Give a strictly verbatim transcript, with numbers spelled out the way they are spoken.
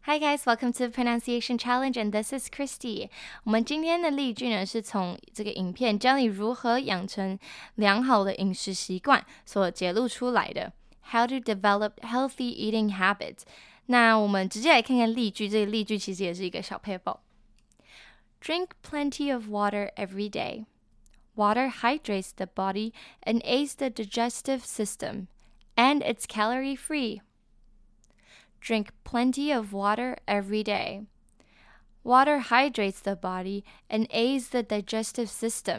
Hi guys, welcome to the Pronunciation Challenge, and this is Christy. 我们今天的例句呢，是从这个影片教你如何养成良好的饮食习惯所揭露出来的。How to develop healthy eating habits. 那我们直接来看看例句，这个例句其实也是一个小 paper. Drink plenty of water every day. Water hydrates the body and aids the digestive system, and it's calorie-free.Drink plenty of water every day. Water hydrates the body and aids the digestive system.